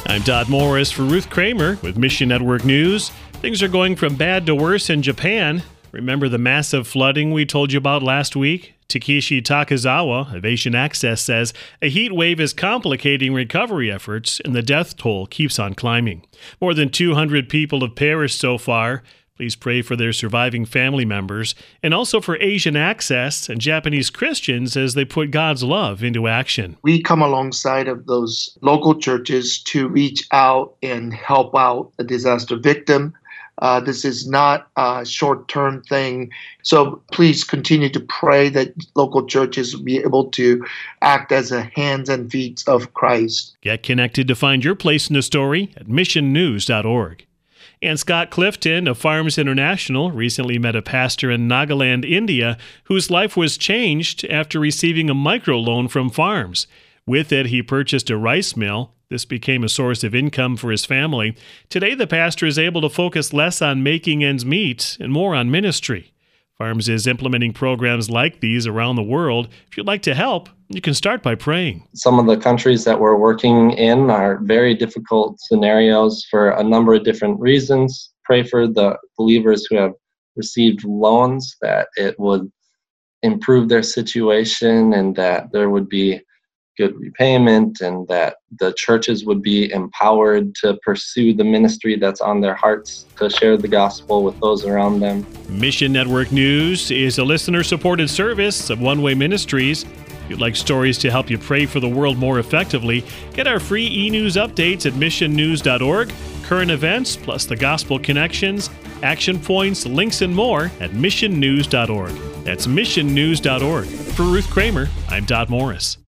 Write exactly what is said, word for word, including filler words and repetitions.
I'm Todd Morris for Ruth Kramer with Mission Network News. Things are going from bad to worse in Japan. Remember the massive flooding we told you about last week? Takeshi Takazawa of Asian Access says a heat wave is complicating recovery efforts and the death toll keeps on climbing. More than two hundred people have perished so far. Please pray for their surviving family members and also for Asian Access and Japanese Christians as they put God's love into action. We come alongside of those local churches to reach out and help out a disaster victim. Uh, this is not a short-term thing. So please continue to pray that local churches will be able to act as the hands and feet of Christ. Get connected to find your place in the story at mission news dot org. And Scott Clifton of Farms International recently met a pastor in Nagaland, India, whose life was changed after receiving a microloan from Farms. With it, he purchased a rice mill. This became a source of income for his family. Today, the pastor is able to focus less on making ends meet and more on ministry. Farms is implementing programs like these around the world. If you'd like to help, you can start by praying. Some of the countries that we're working in are very difficult scenarios for a number of different reasons. Pray for the believers who have received loans, that it would improve their situation and that there would be good repayment and that the churches would be empowered to pursue the ministry that's on their hearts to share the gospel with those around them. Mission Network News is a listener-supported service of One Way Ministries. If you'd like stories to help you pray for the world more effectively, get our free e-news updates at mission news dot org, current events, plus the gospel connections, action points, links, and more at mission news dot org. That's mission news dot org. For Ruth Kramer, I'm Todd Morris.